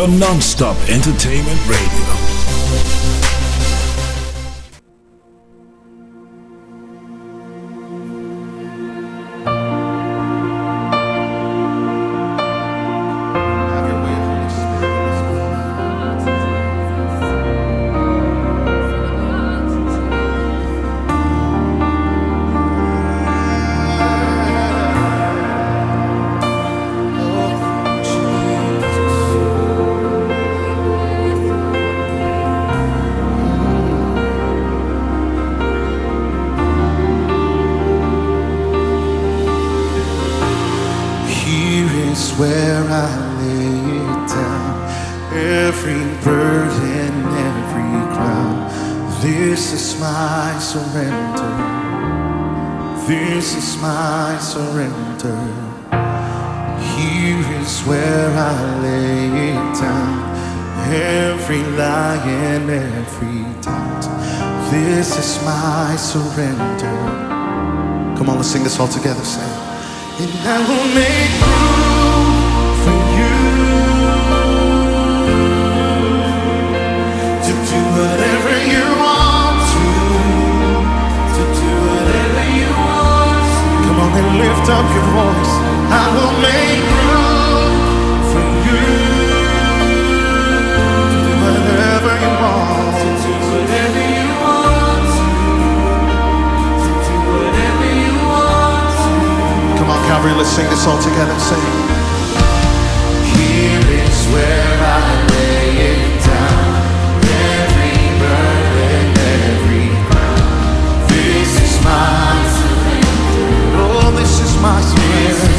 your non-stop entertainment radio. Where I lay it down, every burden, every crown. This is my surrender. This is my surrender. Here is where I lay it down, every lie and every doubt. This is my surrender. Come on, let's sing this all together. Say, and I will make room for you to do whatever you want to do whatever you want to. Come on and lift up your voice. I will make room for you to do whatever you want to do whatever you want to do whatever you want to. Come on, Calvary, let's sing this all together. Sing. Here is where I lay it down, every burden, every crown. This is my surrender. Oh, this is my surrender.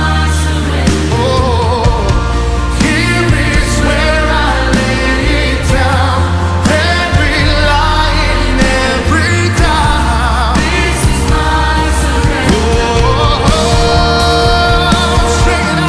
Oh, here is where I lay it down, every lie and every doubt. This is my surrender. Oh, sing it out.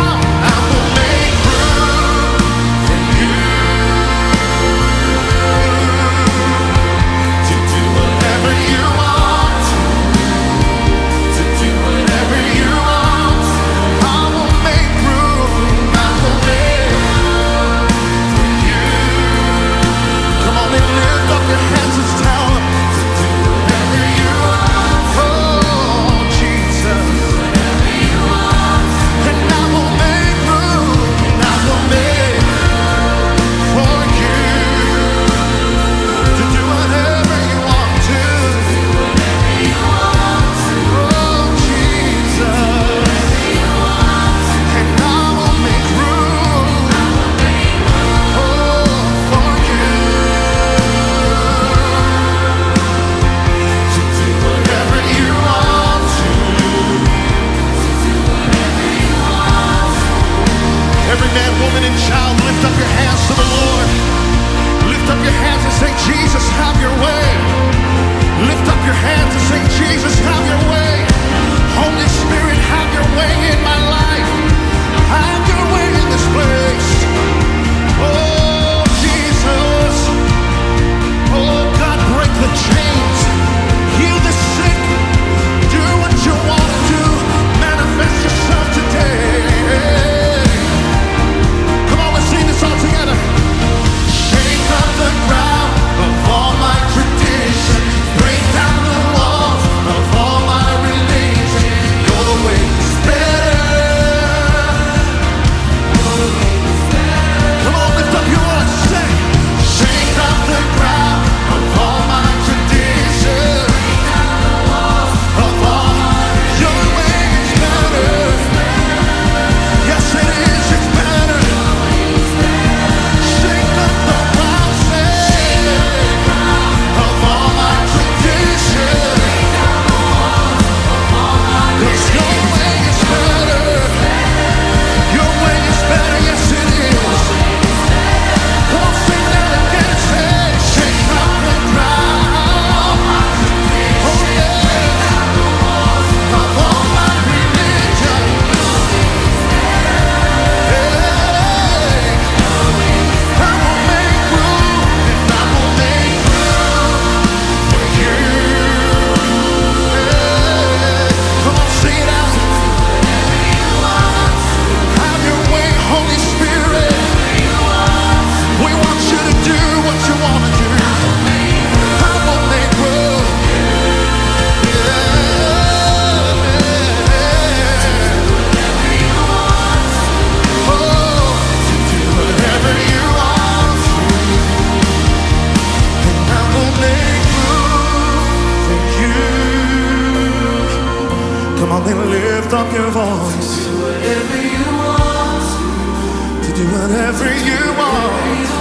lift up your voice. Do whatever you want To do whatever you want.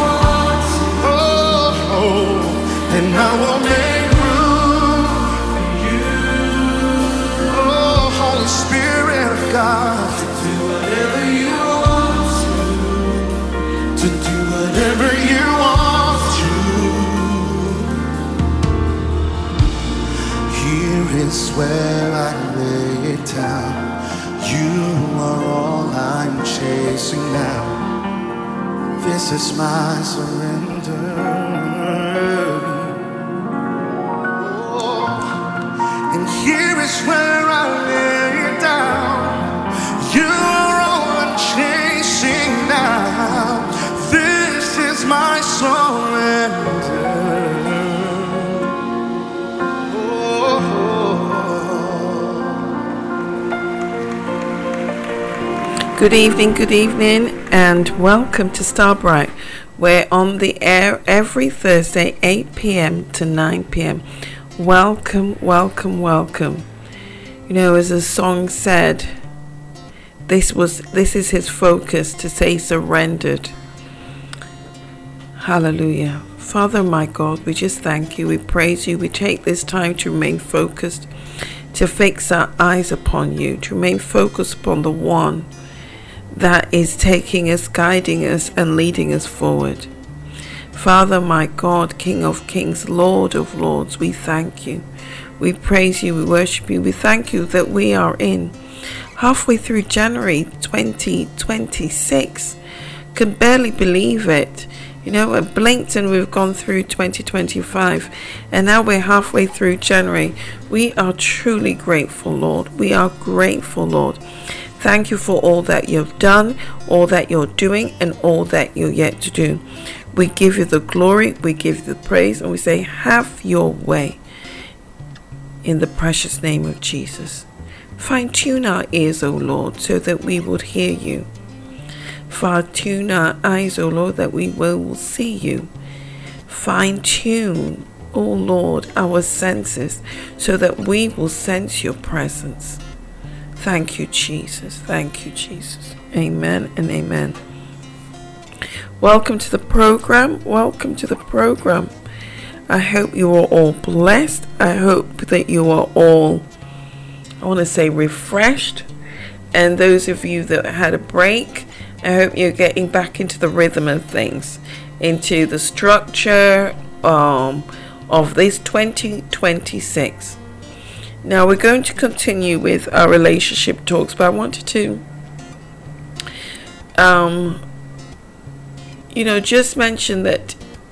Oh, and I will make room for you. Oh, Holy Spirit of God. to do whatever you want To do whatever you want to. Here is where I lay it down. You are all I'm chasing now. This is my surrender. Oh, and here is where I lay it down. You are all I'm chasing now. This is my surrender. Good evening, and welcome to Starbright. We're on the air every Thursday, 8 p.m. to 9 p.m. Welcome. You know, as the song said, this is his focus, to say surrendered. Hallelujah. Father, my God, we just thank you. We praise you. We take this time to remain focused, to fix our eyes upon you, to remain focused upon the one that is taking us, guiding us, and leading us forward. Father, my God, King of Kings, Lord of Lords, we thank you. We praise you. We worship you. We thank you that we are in halfway through January 2026. Can barely believe it. You know, I blinked and we've gone through 2025, and now we're halfway through January. We are truly grateful, Lord. We are grateful, Lord. Thank you for all that you've done, all that you're doing, and all that you're yet to do. We give you the glory, we give you the praise, and we say, have your way in the precious name of Jesus. Fine-tune our ears, O Lord, so that we would hear you. Fine-tune our eyes, O Lord, that we will see you. Fine-tune, O Lord, our senses, so that we will sense your presence. Thank you, Jesus. Thank you, Jesus. Amen and amen. Welcome to the program. Welcome to the program. I hope you are all blessed. I hope that you are all, I want to say, refreshed. And those of you that had a break, I hope you're getting back into the rhythm of things, into the structure of this 2026. Now we're going to continue with our relationship talks, but I wanted to just mention that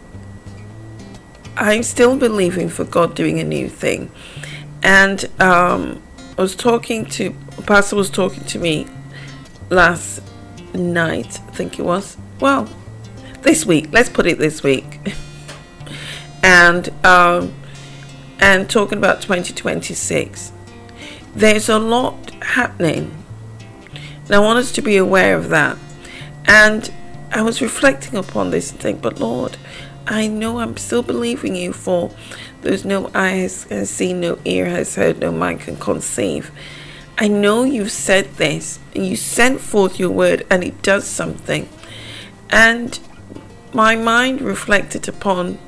I'm still believing for God doing a new thing. And Pastor was talking to me last night, I think it was. Well, this week, let's put it this week. And talking about 2026, there's a lot happening, and I want us to be aware of that. And I was reflecting upon this and think, but Lord, I know I'm still believing you for there's no eye has seen, no ear has heard, no mind can conceive. I know you've said this, and you sent forth your word, and it does something. And my mind reflected upon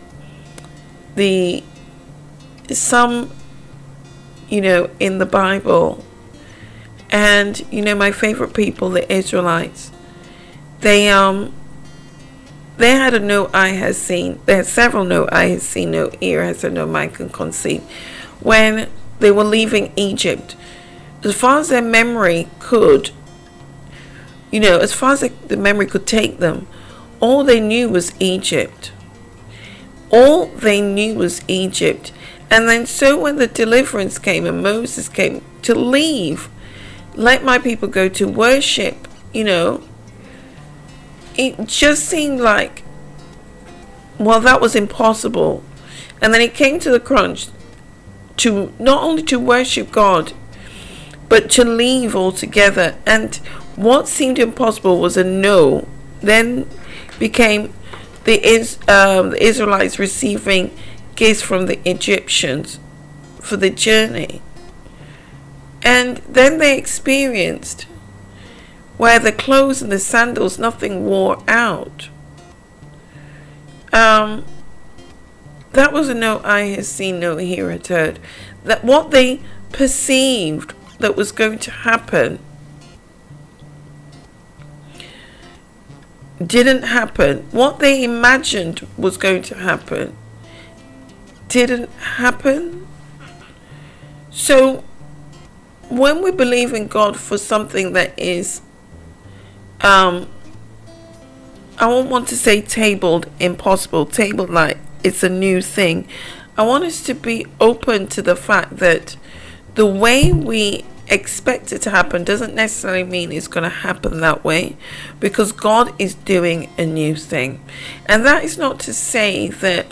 some in the Bible, and my favorite people, the Israelites, they had a no eye has seen, they had several no eye has seen, no ear has heard, no mind can conceive, when they were leaving Egypt. As far as their memory could, as far as the memory could take them, all they knew was Egypt. All they knew was Egypt. And then so when the deliverance came and Moses came to leave, let my people go to worship, it just seemed like, well, that was impossible. And then it came to the crunch to not only to worship God, but to leave altogether. And what seemed impossible was a no. Then became the Israelites receiving gifts from the Egyptians for the journey. And then they experienced where the clothes and the sandals, nothing wore out. That was a no eye has seen, no ear had heard. That what they perceived that was going to happen didn't happen. What they imagined was going to happen didn't happen. So when we believe in God for something that is I won't want to say tabled impossible, tabled like it's a new thing. I want us to be open to the fact that the way we expect it to happen doesn't necessarily mean it's going to happen that way, because God is doing a new thing. And that is not to say that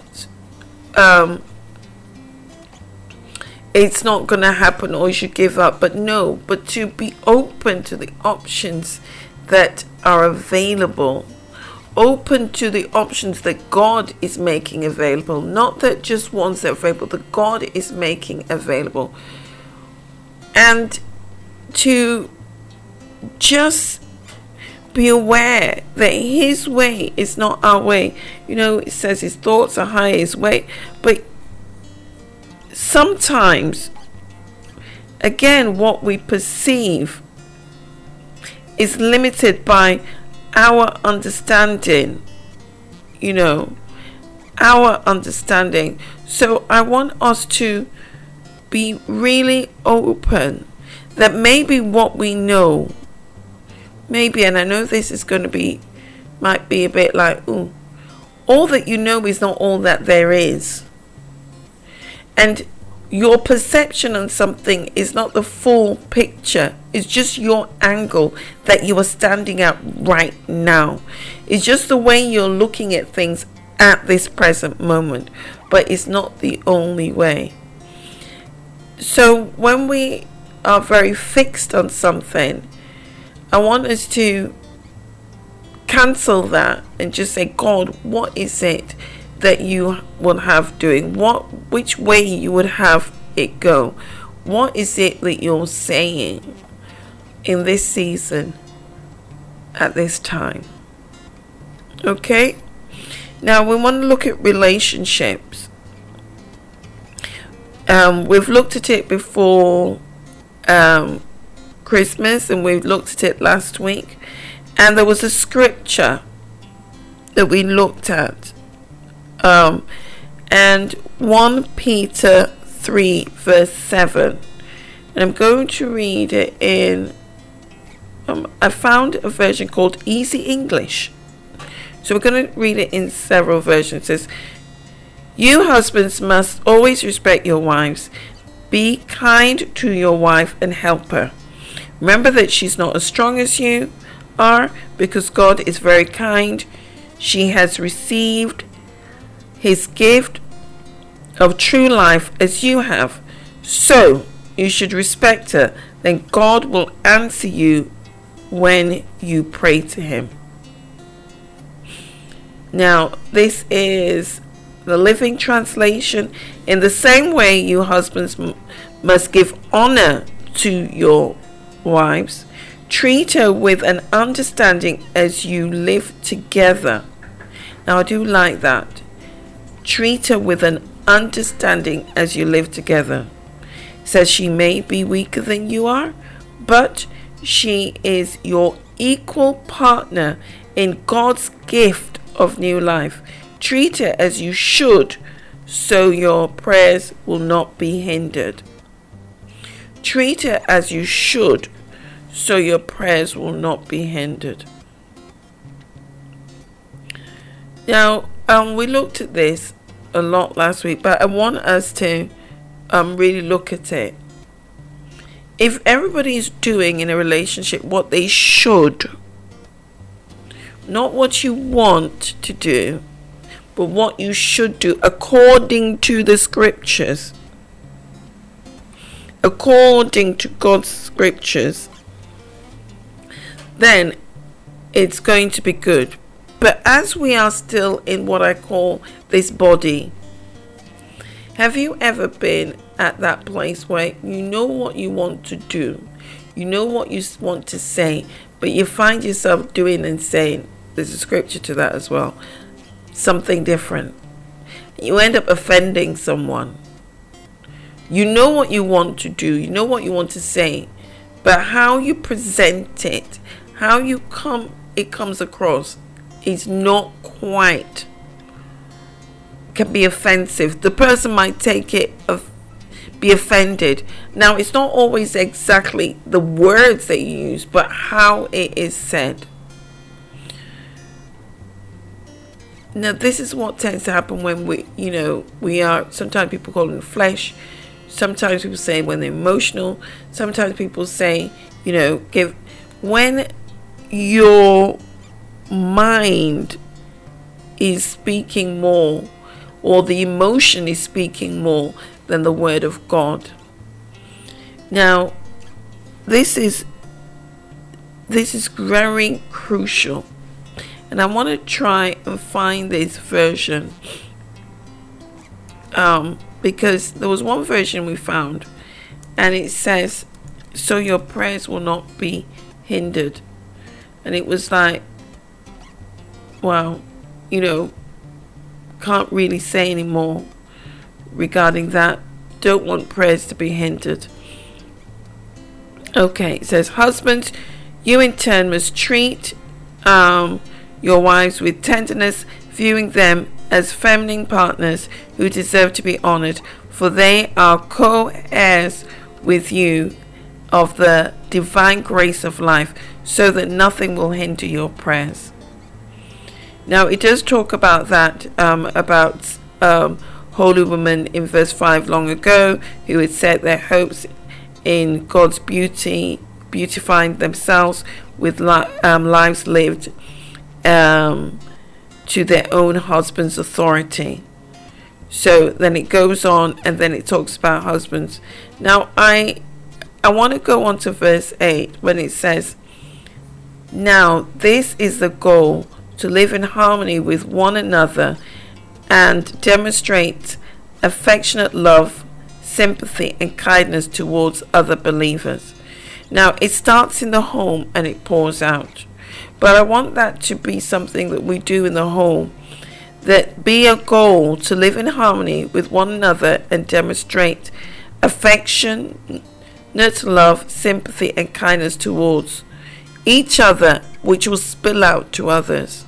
it's not going to happen or you should give up, but to be open to the options that are available, open to the options that God is making available, not that just ones that are available, that God is making available. And to just be aware that His way is not our way. It says His thoughts are higher His way, but sometimes, again, what we perceive is limited by our understanding, our understanding. So I want us to be really open that maybe what we know, and I know this is going to might be a bit like, ooh, all that you know is not all that there is. And your perception on something is not the full picture. It's just your angle that you are standing at right now. It's just the way you're looking at things at this present moment. But it's not the only way. So when we are very fixed on something, I want us to cancel that and just say, God, what is it that you will have doing? Which way you would have it go? What is it that you're saying in this season at this time? Okay, now we want to look at relationships. We've looked at it before Christmas, and we've looked at it last week, and there was a scripture that we looked at, and 1 Peter 3 verse 7, and I'm going to read it in I found a version called Easy English, so we're going to read it in several versions. It says, you husbands must always respect your wives. Be kind to your wife and help her. Remember that she's not as strong as you are, because God is very kind. She has received His gift of true life as you have. So you should respect her. Then God will answer you when you pray to Him. Now, this is the Living Translation. In the same way, you husbands must give honor to your wives. Treat her with an understanding as you live together. Now, I do like that. Treat her with an understanding as you live together. It says she may be weaker than you are, but she is your equal partner in God's gift of new life. Treat her as you should, so your prayers will not be hindered. Treat her as you should, so your prayers will not be hindered. Now, we looked at this a lot last week, but I want us to really look at it. If everybody is doing in a relationship what they should, not what you want to do, but what you should do according to the scriptures, according to God's scriptures, then it's going to be good. But as we are still in what I call this body, have you ever been at that place where you know what you want to do, you know what you want to say, but you find yourself doing and saying, there's a scripture to that as well, something different. You end up offending someone. You know what you want to do, you know what you want to say, but how you present it, how it comes across is not quite, can be offensive. The person might take it, be offended. Now, it's not always exactly the words that you use, but how it is said. Now, this is what tends to happen when we are, sometimes people call it flesh, sometimes people say when they're emotional, sometimes people say, when your mind is speaking more, or the emotion is speaking more than the word of God. Now, this is very crucial, and I want to try and find this version, because there was one version we found, and it says, so your prayers will not be hindered. And it was like, well, can't really say anymore regarding that. Don't want prayers to be hindered. Okay, it says, husbands, you in turn must treat your wives with tenderness, viewing them as feminine partners who deserve to be honored, for they are co-heirs with you of the divine grace of life, so that nothing will hinder your prayers. Now, it does talk about that, about holy women in verse 5 long ago, who had set their hopes in God's beauty, beautifying themselves with lives lived to their own husband's authority. So then it goes on, and then it talks about husbands. Now, I want to go on to verse 8 when it says, now this is the goal, to live in harmony with one another and demonstrate affectionate love, sympathy, and kindness towards other believers. Now, it starts in the home and it pours out. But I want that to be something that we do in the home, that be a goal to live in harmony with one another and demonstrate affection, love, sympathy, and kindness towards each other, which will spill out to others.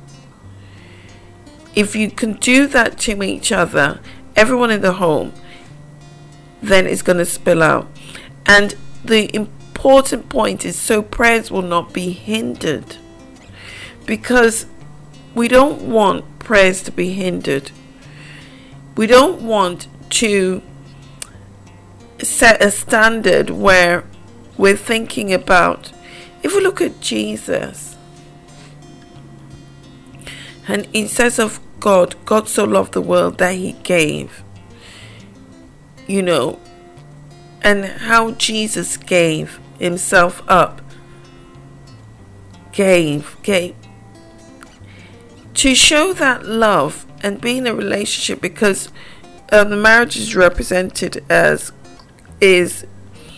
If you can do that to each other, everyone in the home, then it's going to spill out. And the important point is, so prayers will not be hindered, because we don't want prayers to be hindered. We don't want to set a standard where we're thinking about, if we look at Jesus, and it says of God so loved the world that he gave, and how Jesus gave himself up, gave to show that love and be in a relationship, because the marriage is represented as in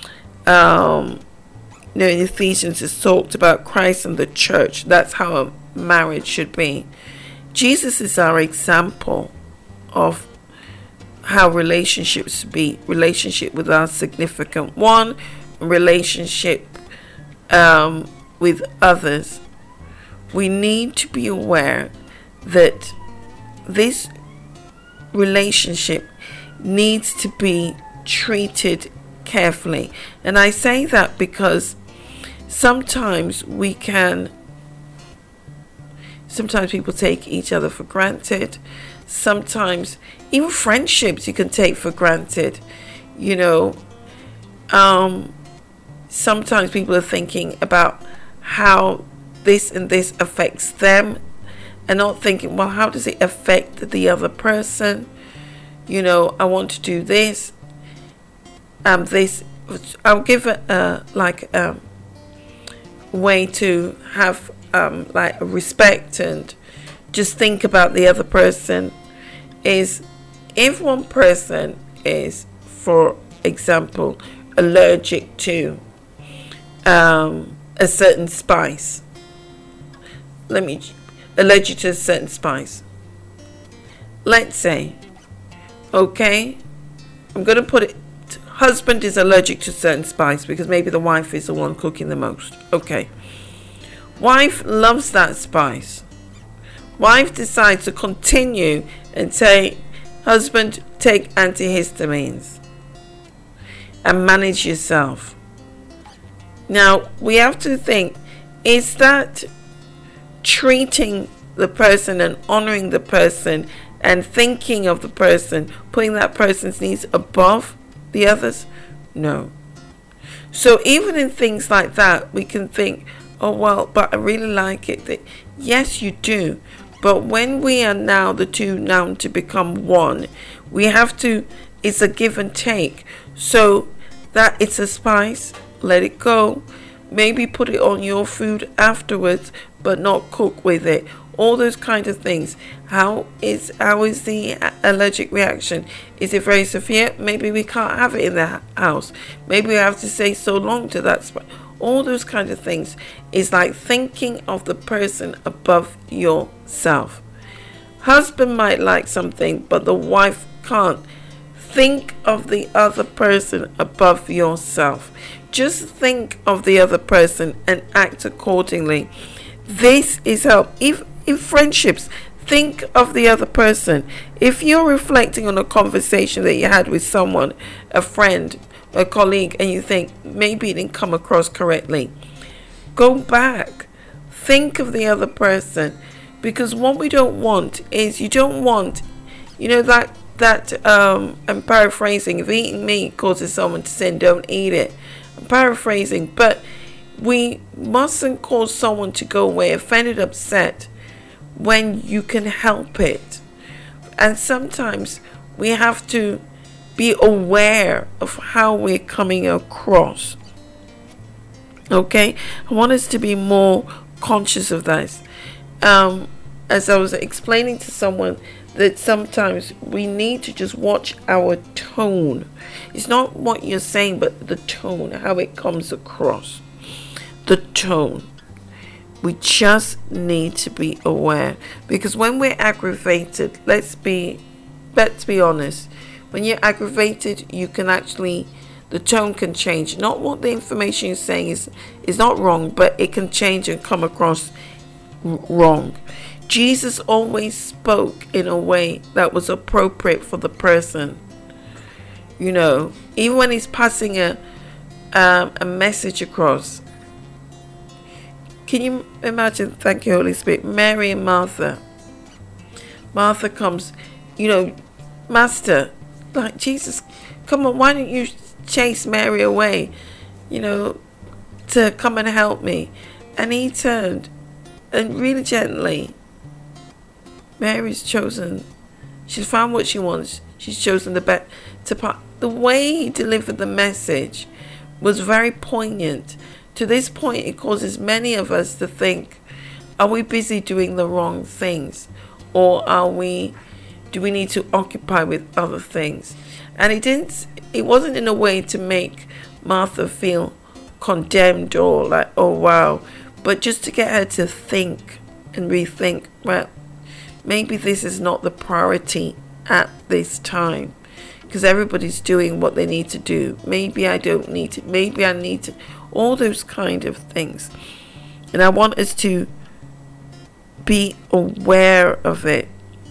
Ephesians is talked about Christ and the church. That's how a marriage should be. Jesus is our example of how relationships be. Relationship with our significant one, relationship with others. We need to be aware that this relationship needs to be treated carefully. And I say that because sometimes people take each other for granted. Sometimes even friendships you can take for granted. Sometimes people are thinking about how this and this affects them, and not thinking, well, how does it affect the other person? I want to do this. I'll give a way to have a respect and just think about the other person. Is if one person is for example, allergic to a certain spice. Allergic to a certain spice. Let's say, okay, I'm going to put it, husband is allergic to certain spice because maybe the wife is the one cooking the most. Okay. Wife loves that spice. Wife decides to continue and say, husband, take antihistamines and manage yourself. Now, we have to think, is that treating the person and honoring the person and thinking of the person, putting that person's needs above the others? No. So even in things like that, we can think, oh well, but I really like it. Yes, you do. But when we are now the two now to become one, we have to, it's a give and take. So that it's a spice, let it go. Maybe put it on your food afterwards, but not cook with it. All those kind of things. How is the allergic reaction? Is it very severe? Maybe we can't have it in the house. Maybe we have to say so long to that spice. All those kind of things is like thinking of the person above yourself. Husband might like something, but the wife can't. Think of the other person above yourself. Just think of the other person and act accordingly. This is how, if in friendships, think of the other person. If you're reflecting on a conversation that you had with someone, a friend, a colleague, and you think maybe it didn't come across correctly, go back, think of the other person, because what we don't want is, you don't want, I'm paraphrasing, if eating meat causes someone to sin, don't eat it. I'm paraphrasing, but we mustn't cause someone to go away offended, upset, when you can help it. And sometimes we have to be aware of how we're coming across. Okay, I want us to be more conscious of this. As I was explaining to someone, that sometimes we need to just watch our tone. It's not what you're saying, but the tone, how it comes across. The tone. We just need to be aware, because when we're aggravated, let's be honest. When you're aggravated, you can actually, the tone can change. Not what the information you're saying is not wrong, but it can change and come across wrong. Jesus always spoke in a way that was appropriate for the person. Even when he's passing a message across. Can you imagine? Thank you, Holy Spirit. Mary and Martha. Martha comes, Master, like Jesus, come on, why don't you chase Mary away, to come and help me? And he turned and really gently, Mary's chosen, she's found what she wants, she's chosen the best to part. The way he delivered the message was very poignant. To this point, it causes many of us to think, are we busy doing the wrong things? Or do we need to occupy with other things? And it wasn't in a way to make Martha feel condemned or like, oh wow, but just to get her to think and rethink, well, maybe this is not the priority at this time, because everybody's doing what they need to do. Maybe I don't need to, maybe I need to, all those kind of things. And I want us to be aware of it,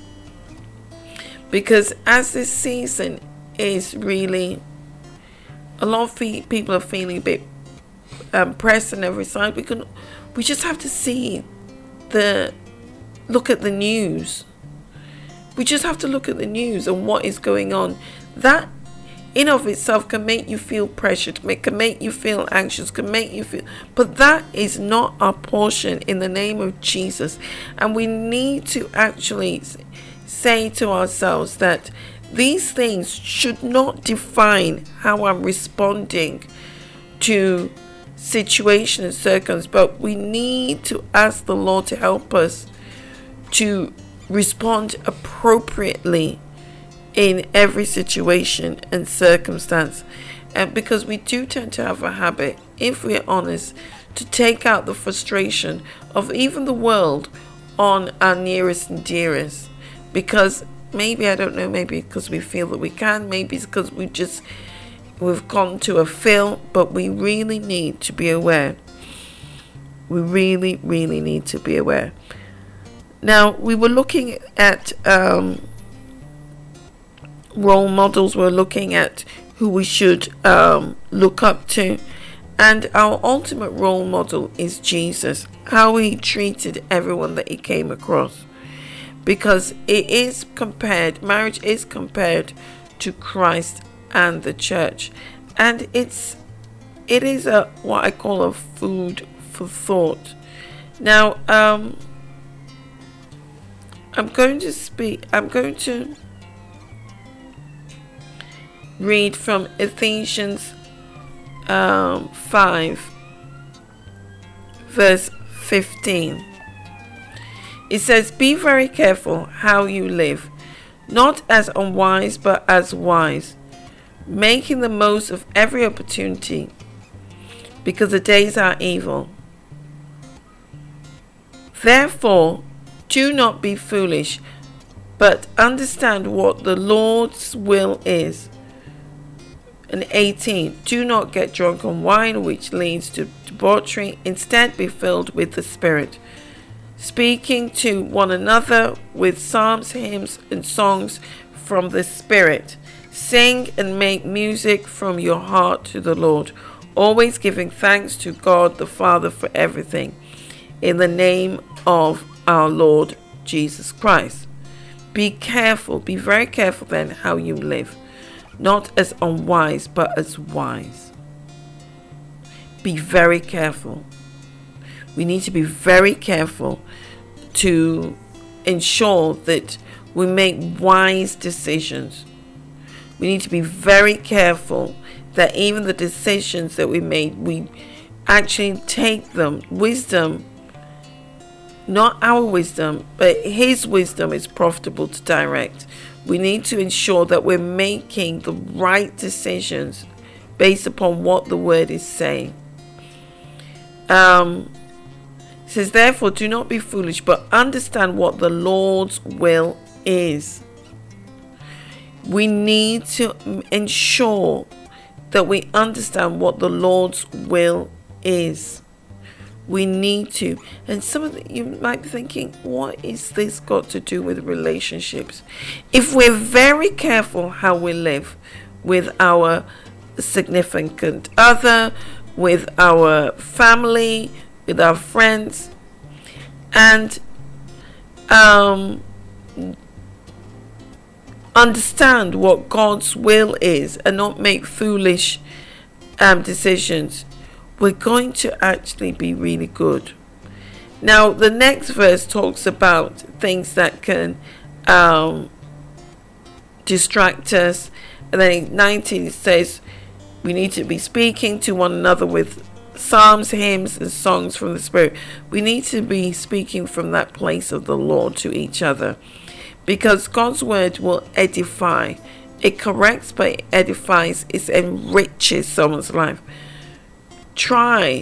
because as this season is really, a lot of people are feeling a bit pressed on every side. We just have to look at the news. We just have to look at the news and what is going on. That in of itself can make you feel pressured, can make you feel anxious, but that is not our portion in the name of Jesus. And we need to actually say to ourselves that these things should not define how I'm responding to situation and circumstance, but we need to ask the Lord to help us to respond appropriately in every situation and circumstance. And because we do tend to have a habit, if we're honest, to take out the frustration of even the world on our nearest and dearest. Because maybe, I don't know, maybe because we feel that we can, maybe it's because we've gone to a fill, but we really need to be aware. We really, really need to be aware. Now, we were looking at role models. We're looking at who we should look up to. And our ultimate role model is Jesus. How he treated everyone that he came across. Because marriage is compared to Christ and the church. And it is what I call a food for thought. Now, I'm going to read from Ephesians 5 verse 15. It says, "Be very careful how you live, not as unwise but as wise, making the most of every opportunity, because the days are evil. Therefore, do not be foolish, but understand what the Lord's will is." And 18, "Do not get drunk on wine, which leads to debauchery. Instead, be filled with the Spirit, speaking to one another with psalms, hymns, and songs from the Spirit. Sing and make music from your heart to the Lord, always giving thanks to God the Father for everything, in the name of our Lord Jesus Christ." Be careful, be very careful then how you live, not as unwise but as wise. Be very careful. We need to be very careful to ensure that we make wise decisions. We need to be very careful that even the decisions that we made, we actually take them. Wisdom, not our wisdom, but his wisdom is profitable to direct. We need to ensure that we're making the right decisions based upon what the word is saying. It says, "Therefore, do not be foolish, but understand what the Lord's will is." We need to ensure that we understand what the Lord's will is. We need to. And you might be thinking, what is this got to do with relationships? If we're very careful how we live with our significant other, with our family, with our friends, and understand what God's will is and not make foolish decisions, we're going to actually be really good. Now, the next verse talks about things that can distract us. And then 19 says we need to be speaking to one another with psalms, hymns, and songs from the Spirit. We need to be speaking from that place of the Lord to each other, because God's word will edify. It corrects, but it edifies. It enriches someone's life. Try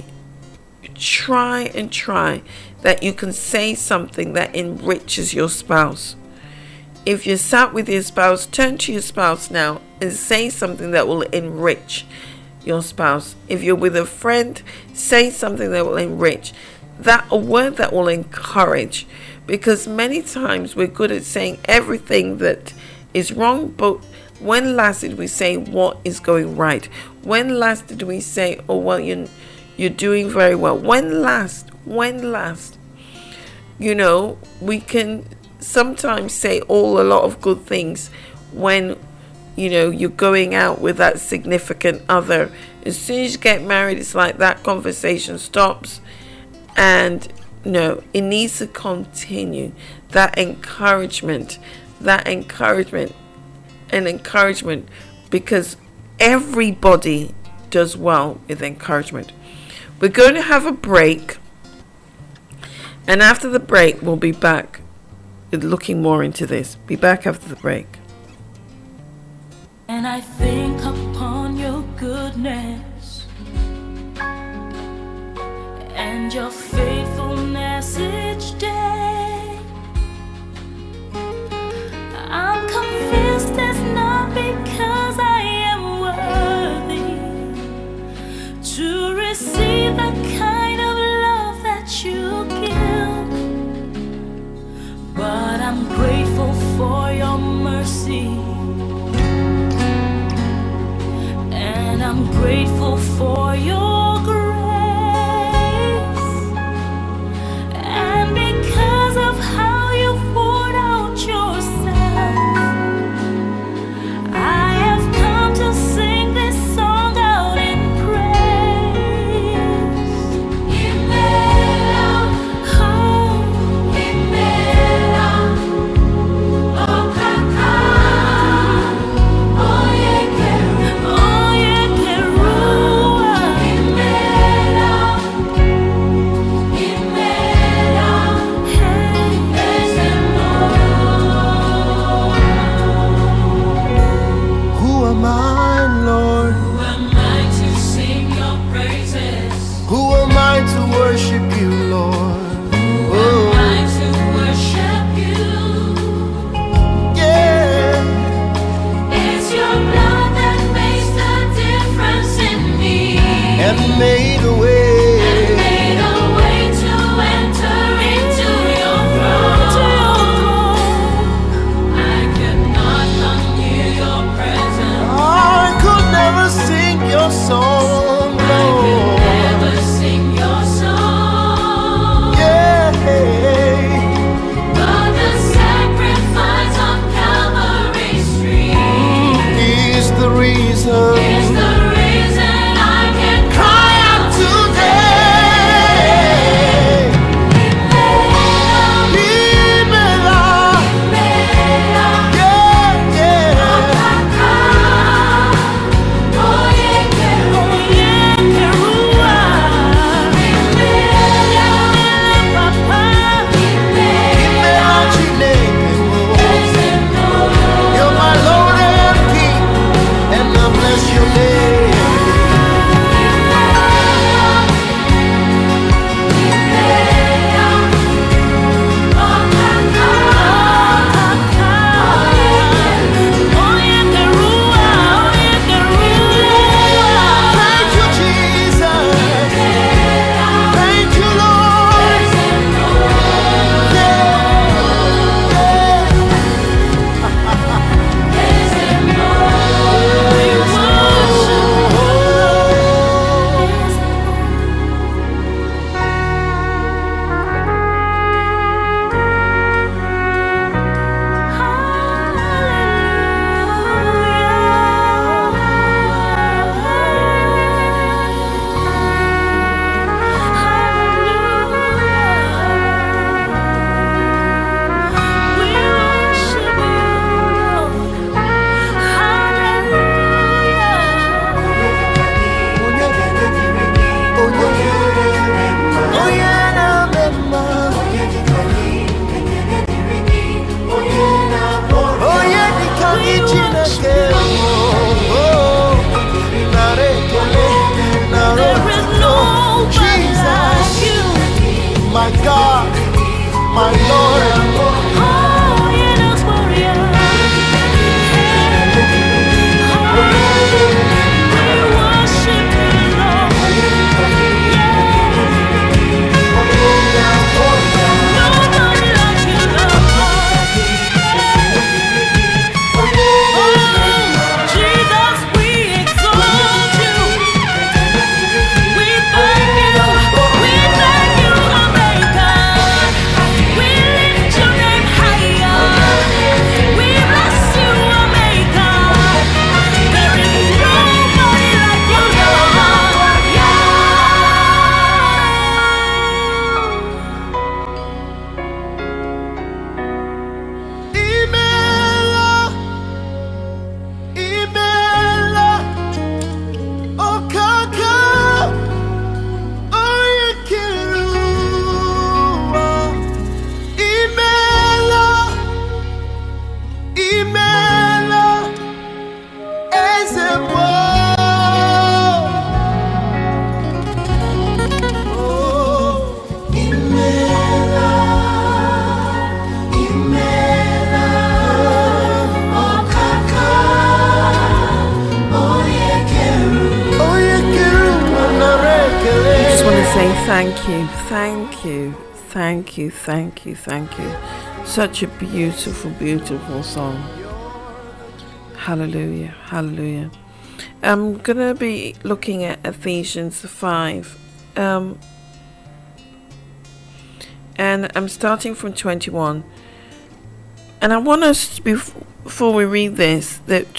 that you can say something that enriches your spouse. If you're sat with your spouse, turn to your spouse now and say something that will enrich your spouse. If you're with a friend, say something that will enrich. A word that will encourage. Because many times we're good at saying everything that is wrong, but when last did we say what is going right? When last did we say, oh, well, you're doing very well? When last? We can sometimes say a lot of good things when, you're going out with that significant other. As soon as you get married, it's like that conversation stops. And no, it needs to continue. That encouragement, because everybody does well with encouragement. We're going to have a break, and after the break we'll be back looking more into this. Be back after the break. your faithfulness each day. I'm convinced it's not because I am worthy to receive the kind of love that you give, but I'm grateful for your mercy, and I'm grateful for your grace. And because of how you poured out yourself, I have come to sing this song out in praise. Imela, oh, Imela, oh kaka, oh yekerua, Imela, Imela, hey, Who am I, Lord? who am I to sing your praises? Who am I to worship you, Lord? Who am I to worship you? Yeah. It's your blood that makes the difference in me, And made a way. and made a way to enter into your throne. I cannot come near your presence. I could never sing your song, I could Lord. never sing your song. Yeah. But the sacrifice on Calvary's tree Is the reason. is the reason I can Cry out today. Imela. Yeah, yeah. Imela Chineke. You're my Lord and King, and I bless your name. Thank you, Jesus. Thank you, Lord. Oh, yeah, na mema. Oh, yeah, nikani Chineke. Oh, narekele, There is narekele. no Jesus, my God, my Lord. Imela, Imela, oh kaka, oh yekerua. Imela, Imela, ezebo. Oh. Thank you, thank you, thank you, thank you, thank you. Such a beautiful, beautiful song. Hallelujah, hallelujah. I'm going to be looking at Ephesians 5. And I'm starting from 21. And I want us, before we read this, that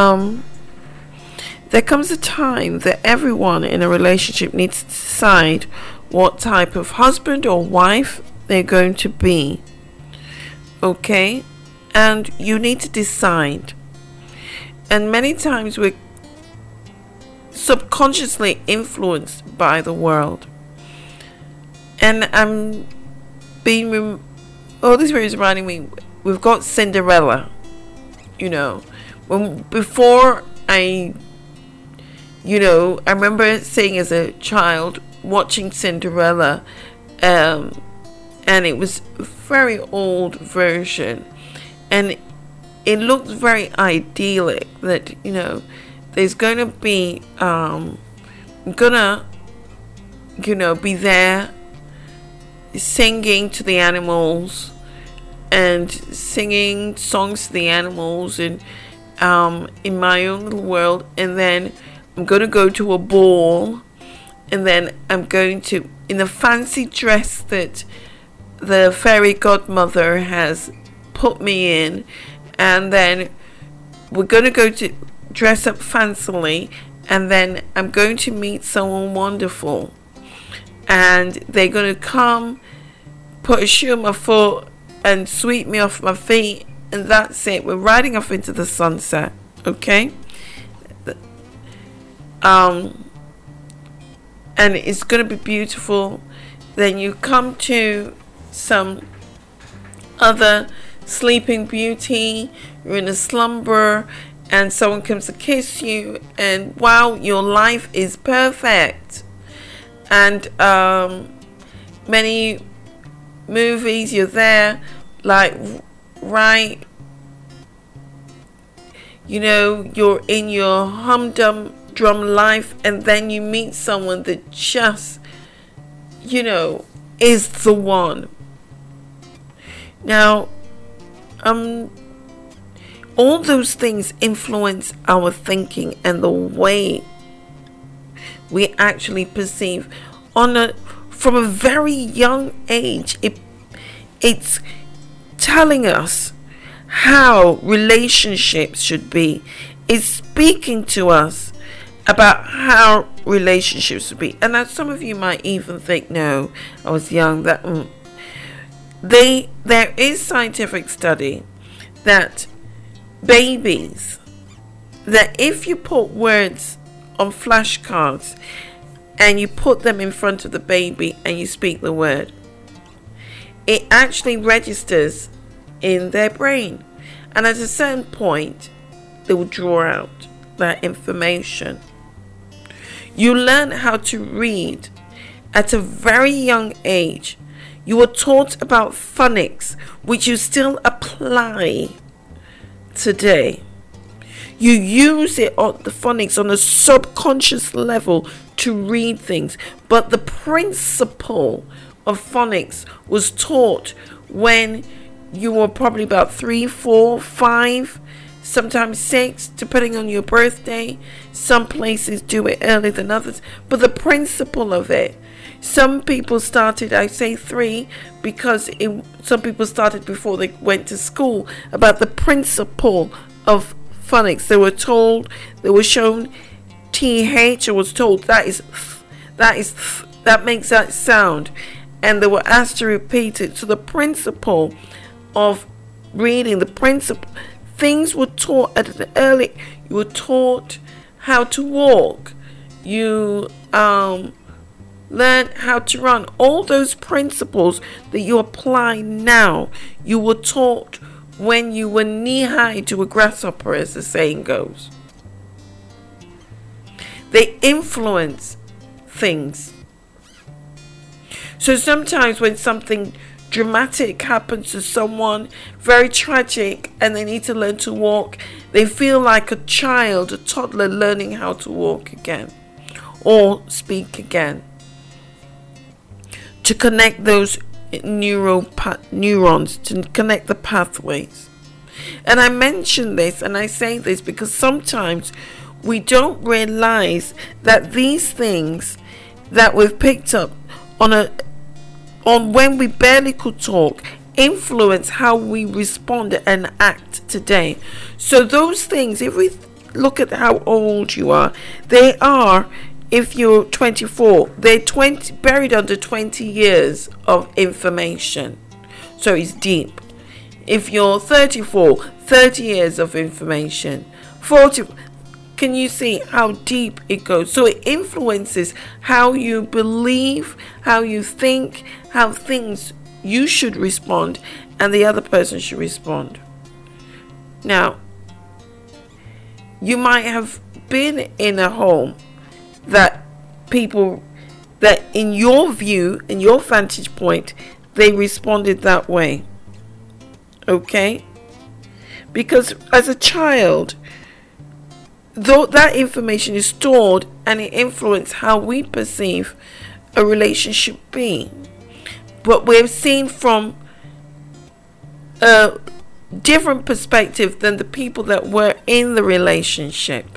there comes a time that everyone in a relationship needs to decide what type of husband or wife they're going to be. Okay? And you need to decide. And many times we're subconsciously influenced by the world. And I'm being... Holy Spirit is reminding me, we've got Cinderella. You know, before I remember seeing as a child, watching Cinderella, and it was a very old version, and it looked very idyllic that, there's going to be, be there singing to the animals and singing songs to the animals and in my own little world, and then I'm going to go to a ball, and then I'm going to, in the fancy dress that the fairy godmother has put me in, and then we're going to go to dress up fancily, and then I'm going to meet someone wonderful, and they're going to come, put a shoe on my foot, and sweep me off my feet, and that's it. We're riding off into the sunset, okay? And it's going to be beautiful. Then you come to some other Sleeping Beauty, you're in a slumber, and someone comes to kiss you, and wow, your life is perfect. And many movies, you're there, like, right, you're in your humdrum life, and then you meet someone that just, is the one. Now, all those things influence our thinking and the way we actually perceive from a very young age. It's telling us how relationships should be. It's speaking to us about how relationships should be. And now some of you might even think, no, I was young, that there is scientific study that babies, that if you put words on flashcards and you put them in front of the baby and you speak the word, it actually registers in their brain, and at a certain point they will draw out that information. You learn how to read at a very young age. You were taught about phonics, which you still apply today. You use it on the phonics on a subconscious level to read things, but the principle of phonics was taught when you were probably about 3, 4, 5, sometimes 6, depending on your birthday. Some places do it earlier than others, but the principle of it, some people started, I say 3, because some people started before they went to school, about the principle of phonics. They were shown TH, or was told that makes that sound, and they were asked to repeat it. So the principle of reading, things were taught at an early. You were taught how to walk. You learn how to run. All those principles that you apply now, you were taught when you were knee-high to a grasshopper, as the saying goes. They influence things. So sometimes when something dramatic happens to someone, very tragic, and they need to learn to walk, they feel like a child, a toddler learning how to walk again or speak again. to connect those neurons, to connect the pathways. And I mention this and I say this because sometimes we don't realize that these things that we've picked up on when we barely could talk influence how we respond and act today. So those things, if we look at how old you are, they are, if you're 24, they're buried under 20 years of information. So it's deep. If you're 34, 30 years of information. 40, can you see how deep it goes? So it influences how you believe, how you think, how things you should respond and the other person should respond. Now, you might have been in a home that people, that in your view, in your vantage point, they responded that way. Okay? Because as a child, though that information is stored and it influences how we perceive a relationship being. But we've seen from a different perspective than the people that were in the relationship.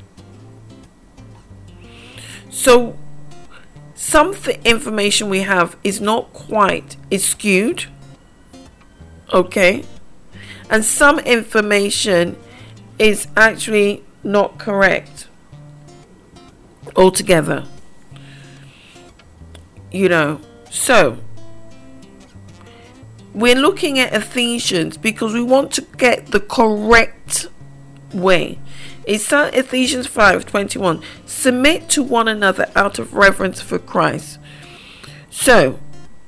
So some information we have is not quite, is skewed. Okay? And some information is actually not correct altogether. So we're looking at Ephesians because we want to get the correct way. It's Ephesians 5:21. Submit to one another out of reverence for Christ. So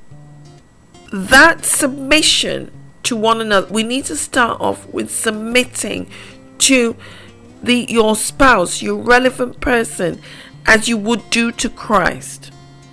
that submission to one another, we need to start off with submitting to your spouse, your relevant person, as you would do to Christ.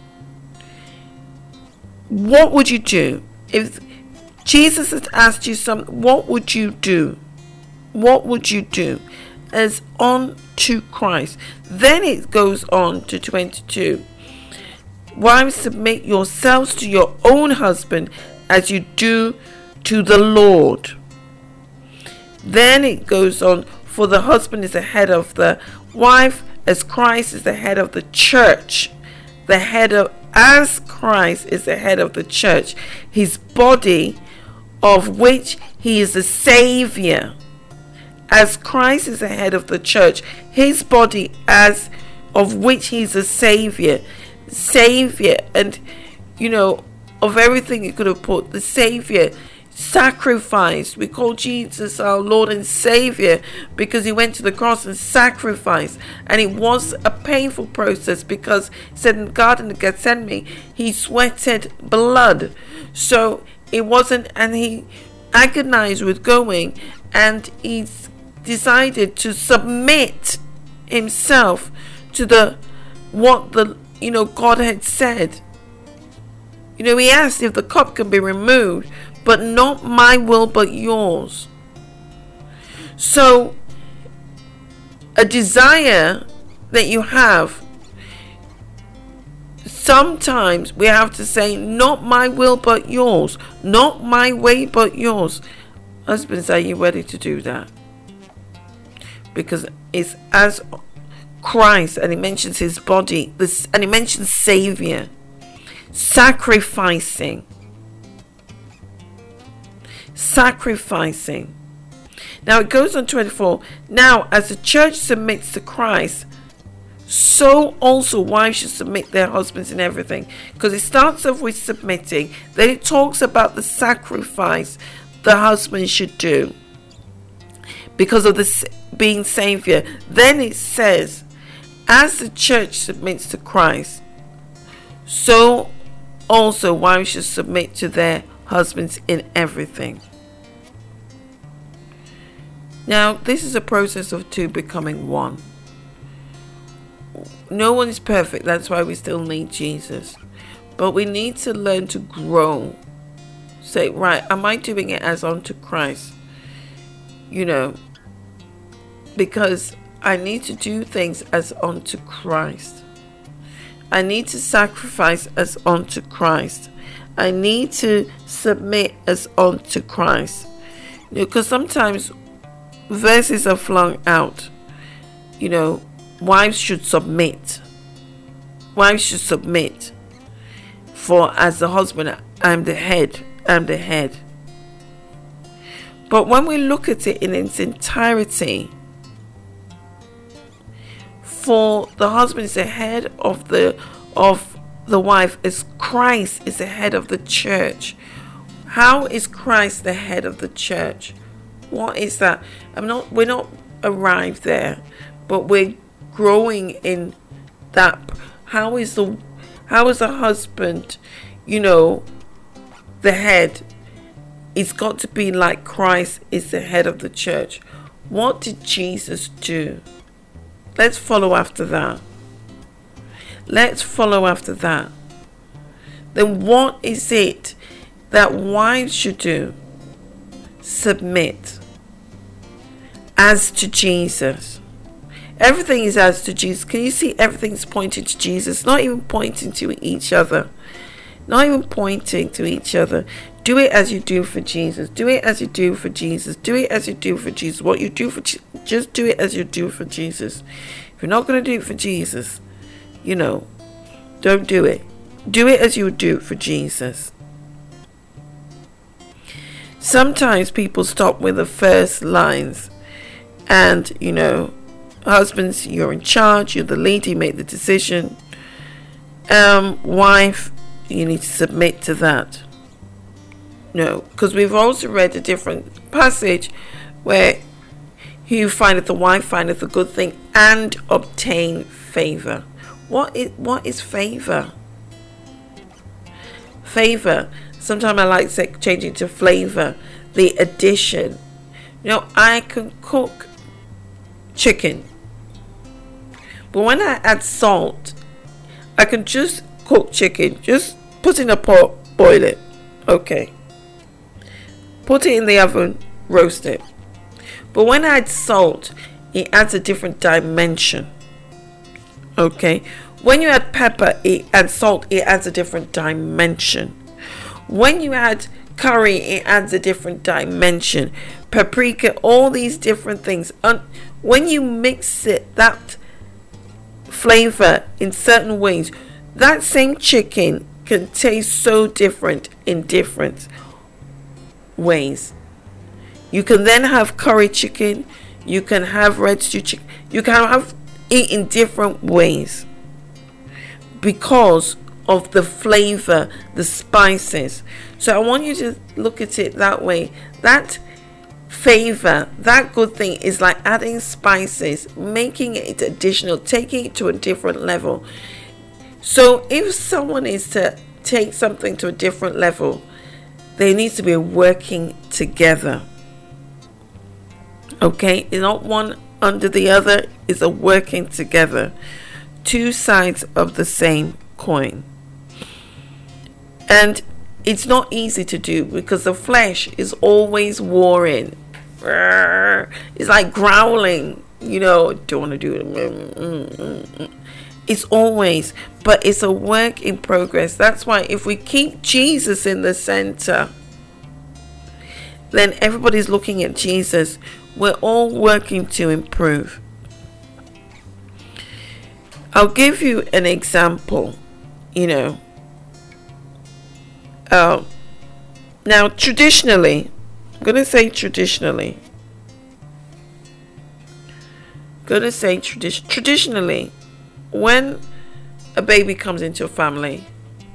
What would you do if Jesus had asked you something? What would you do? What would you do as unto Christ? Then it goes on to 22. Wives, submit yourselves to your own husband as you do to the Lord. Then it goes on, for the husband is the head of the wife, as Christ is the head of the church. As Christ is the head of the church, his body, of which he is the Savior. As Christ is the head of the church, his body, as of which he is a Savior. And of everything you could have put, the Savior sacrificed. We call Jesus our Lord and Savior because he went to the cross and sacrificed, and it was a painful process because it said in the Garden of Gethsemane he sweated blood. So it wasn't, and he agonized with going, and he decided to submit himself to what God had said. He asked if the cup can be removed, but not my will but yours. So a desire that you have, sometimes we have to say, not my will but yours, not my way but yours. Husbands, are you ready to do that? Because it's as Christ, and he mentions his body, and he mentions Savior, sacrificing. Now it goes on 24. Now, as the church submits to Christ, so also wives should submit their husbands in everything. Because it starts off with submitting, then it talks about the sacrifice the husband should do because of the being Savior. Then it says, as the church submits to Christ, so also wives should submit to their husbands in everything. Now, this is a process of two becoming one. No one is perfect. That's why we still need Jesus. But we need to learn to grow. Say, right, am I doing it as unto Christ? Because I need to do things as unto Christ. I need to sacrifice as unto Christ. I need to submit as unto Christ. Because sometimes verses are flung out. Wives should submit. Wives should submit. For as the husband, I'm the head. I'm the head. But when we look at it in its entirety, for the husband is the head of the wife, as Christ is the head of the church. How is Christ the head of the church? What is that? We're not arrived there, but we're growing in that. How is the husband, the head? It's got to be like Christ is the head of the church. What did Jesus do? Let's follow after that. Let's follow after that. Then what is it that wives should do? Submit. As to Jesus. Everything is as to Jesus. Can you see everything's pointing to Jesus? Not even pointing to each other. Not even pointing to each other. Do it as you do for Jesus. Do it as you do for Jesus. Do it as you do for Jesus. What you do for just do it as you do for Jesus. If you're not going to do it for Jesus, don't do it. Do it as you would do it for Jesus. Sometimes people stop with the first lines. And, husbands, you're in charge. You're the lead. You make the decision. Wife, you need to submit to that. No, because we've also read a different passage where he findeth the wife findeth a good thing and obtain favor. What is favor? Favor. Sometimes I like changing to flavor. The addition. I can cook chicken, but when I add salt, I can just cook chicken. Just put in a pot, boil it. Okay. Put it in the oven, roast it. But when I add salt, it adds a different dimension. Okay. When you add pepper, it adds salt, it adds a different dimension. When you add curry, it adds a different dimension. Paprika, all these different things. When you mix it, that flavor in certain ways, that same chicken can taste so different in different ways. You can then have curry chicken, you can have red stew chicken, you can have it in different ways because of the flavor, the spices. So I want you to look at it that way. That favor, that good thing is like adding spices, making it additional, taking it to a different level. So if someone is to take something to a different level, there needs to be a working together. Okay, it's not one under the other, it's a working together. Two sides of the same coin. And it's not easy to do because the flesh is always warring. It's like growling, don't want to do it. It's always, but it's a work in progress. That's why if we keep Jesus in the center, then everybody's looking at Jesus. We're all working to improve. I'll give you an example, now traditionally, I'm going to say traditionally, when a baby comes into a family,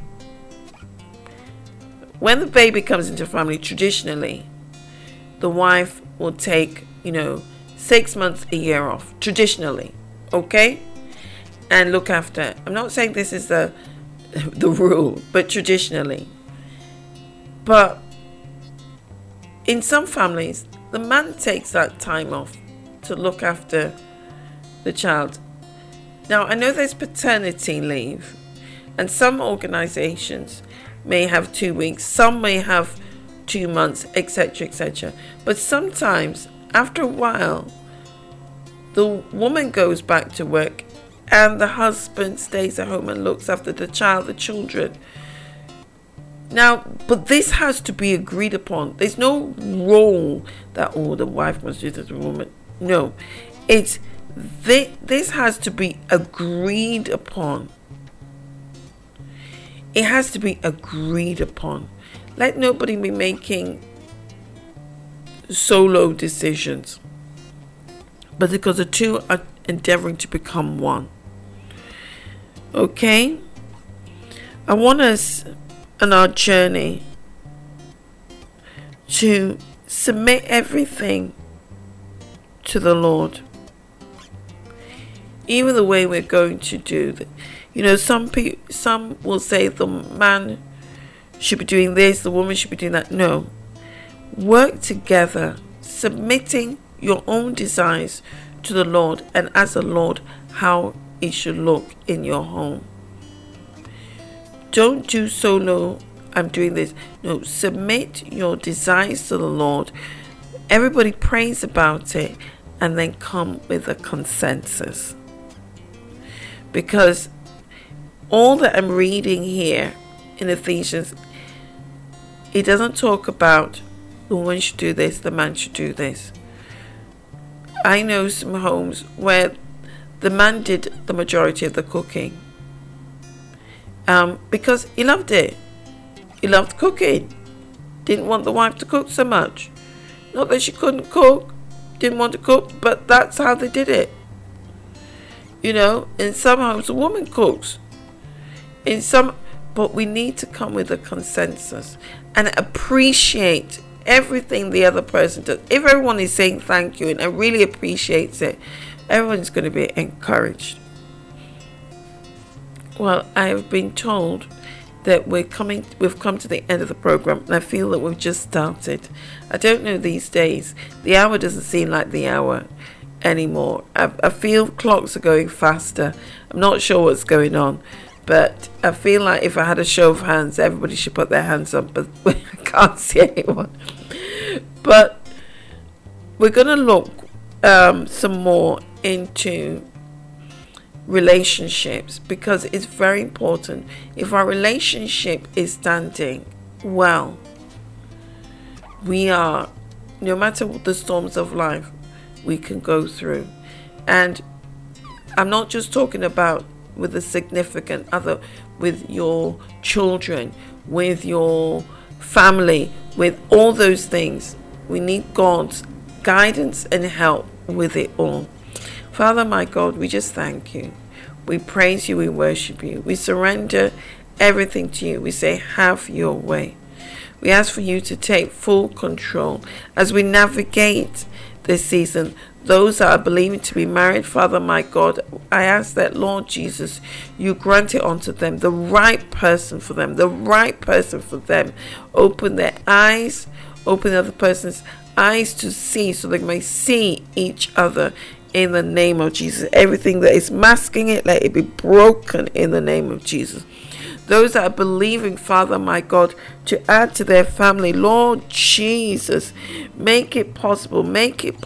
traditionally, the wife will take, 6 months, a year off, traditionally, okay? And look after. I'm not saying this is the rule, but traditionally. But in some families, the man takes that time off to look after the child. Now, I know there's paternity leave, and some organizations may have 2 weeks, some may have 2 months, etc., etc. But sometimes, after a while, the woman goes back to work and the husband stays at home and looks after the child, the children. Now, but this has to be agreed upon. There's no role that, the wife must do this, the woman. No, it's this has to be agreed upon. It has to be agreed upon. Let nobody be making solo decisions, but because the two are endeavoring to become one. Okay? I want us on our journey to submit everything to the Lord. Even the way we're going to do that. Some will say the man should be doing this, the woman should be doing that. No. Work together, submitting your own desires to the Lord, and as the Lord, how it should look in your home. Don't do solo, I'm doing this. No, submit your desires to the Lord. Everybody prays about it, and then come with a consensus. Because all that I'm reading here in Ephesians, it doesn't talk about the woman should do this, the man should do this. I know some homes where the man did the majority of the cooking. Because he loved it. He loved cooking. Didn't want the wife to cook so much. Not that she couldn't cook, didn't want to cook, but that's how they did it. In some homes a woman cooks. But we need to come with a consensus and appreciate everything the other person does. If everyone is saying thank you and really appreciates it, everyone's going to be encouraged. Well, I have been told that we've come to the end of the program, and I feel that we've just started. I don't know these days. The hour doesn't seem like the hour anymore. I feel clocks are going faster. I'm not sure what's going on, but I feel like if I had a show of hands, everybody should put their hands up, but I can't see anyone. But we're going to look some more into relationships, because it's very important. If our relationship is standing well, we are, no matter what the storms of life we can go through. And I'm not just talking about with a significant other, with your children, with your family, with all those things. We need God's guidance and help with it all. Father, my God, we just thank you. We praise you, we worship you. We surrender everything to you. We say, have your way. We ask for you to take full control as we navigate this season. Those that are believing to be married, Father, my God, I ask that, Lord Jesus, you grant it unto them, the right person for them, Open their eyes, open the other person's eyes to see, so they may see each other in the name of Jesus. Everything that is masking it, let it be broken in the name of Jesus. Those that are believing, Father, my God, to add to their family, Lord Jesus, make it possible in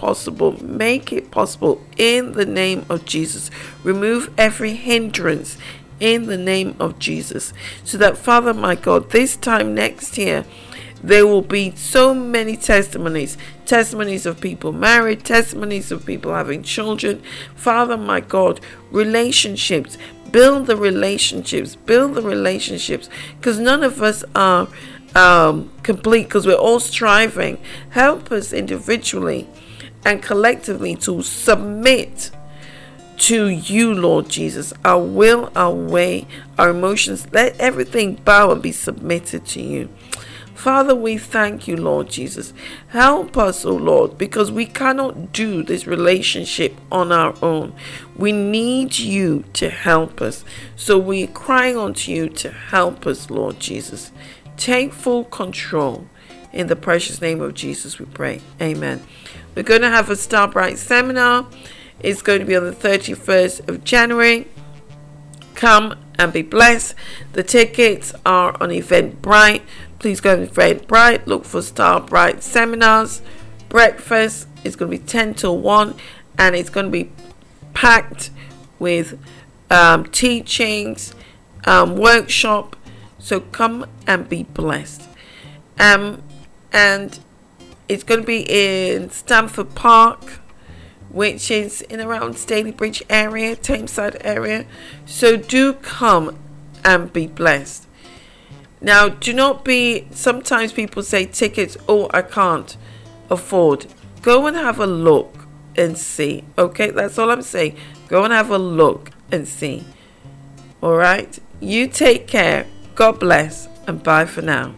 the name of Jesus. Remove every hindrance in the name of Jesus, so that, Father, my God, this time next year, there will be so many testimonies of people married, testimonies of people having children. Father, my God, relationships. Build the relationships, because none of us are complete, because we're all striving. Help us individually and collectively to submit to you, Lord Jesus. Our will, our way, our emotions, let everything bow and be submitted to you. Father, we thank you, Lord Jesus. Help us, oh Lord, because we cannot do this relationship on our own. We need you to help us. So we're crying unto you to help us, Lord Jesus. Take full control. In the precious name of Jesus, we pray. Amen. We're going to have a Star Bright seminar. It's going to be on the 31st of January. Come and be blessed. The tickets are on Eventbrite. Please go to Eventbrite, look for Star Bright seminars. Breakfast is going to be 10 till 1, and it's going to be packed with teachings, workshop. So come and be blessed. And it's going to be in Stamford Park, which is in around Stalybridge area, Tameside area. So do come and be blessed. Now, do not be, sometimes people say tickets, oh, I can't afford. Go and have a look and see. Okay, that's all I'm saying. Go and have a look and see. All right, you take care. God bless, and bye for now.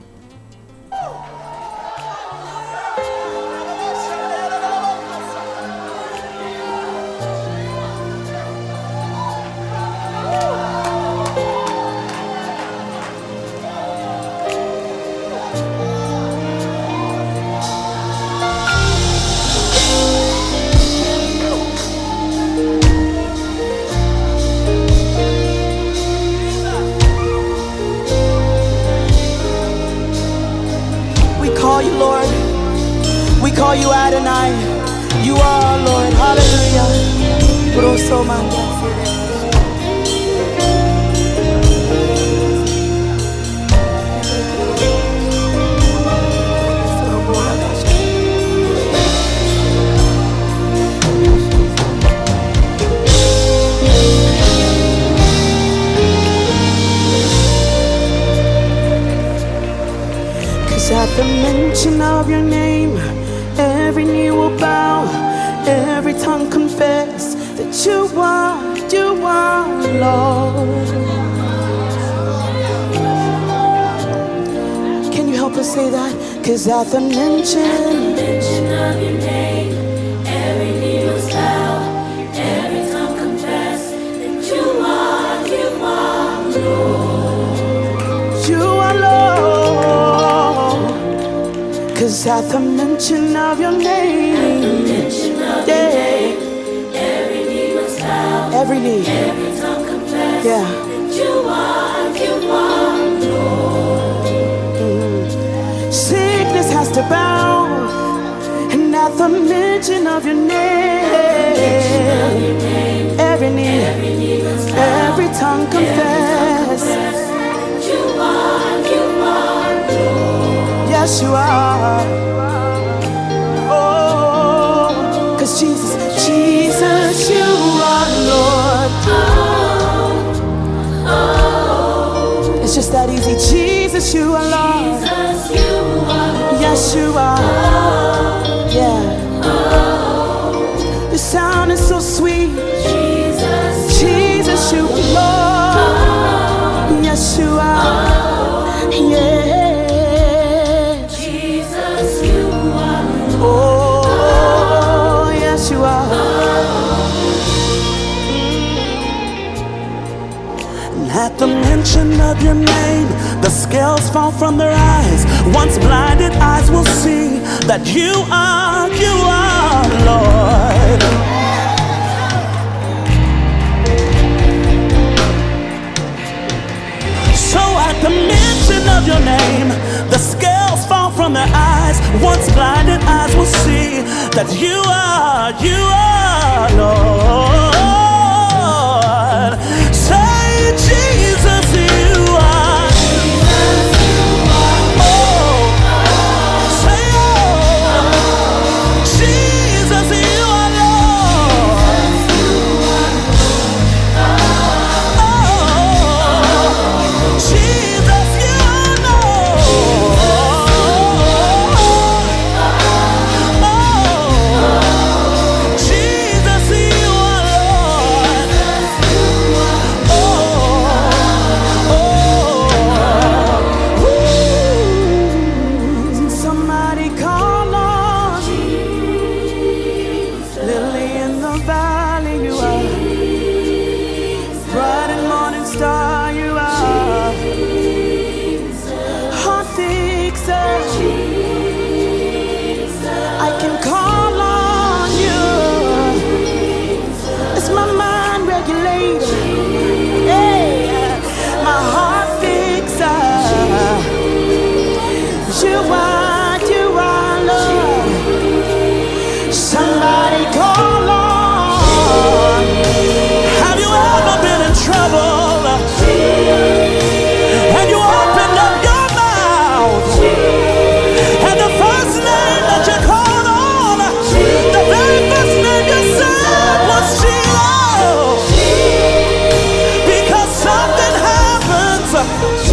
Call you Adonai, you are Lord, hallelujah. Grosso manda. Cause at the mention of your name, every knee will bow, every tongue confess that you are Lord. Can you help us say that? Cause at the mention of your name, every knee will bow, every tongue confess that you are Lord. You are Lord. Cause at the mention of your name, every knee must bow, every knee, every tongue confess that you are Lord. Sickness has to bow, and at the mention of your name, every knee must bow, every tongue confess that you are Lord. Yes, you are. Oh, cause Jesus, you are Lord. It's just that easy. Jesus, you are Lord. Yes, you are. Yeah. Your sound is so sweet. Jesus, you are Lord. Yes, you are. Yeah. Oh, yes, you are. And at the mention of your name, the scales fall from their eyes. Once blinded eyes will see that you are Lord. So at the mention of your name, the scales fall from their eyes. Once blinded eyes will see that you are Lord. Say, Jesus, you are. Oh, say, oh, Jesus, you are Lord. Oh, Jesus, you are Lord.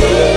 Jesus.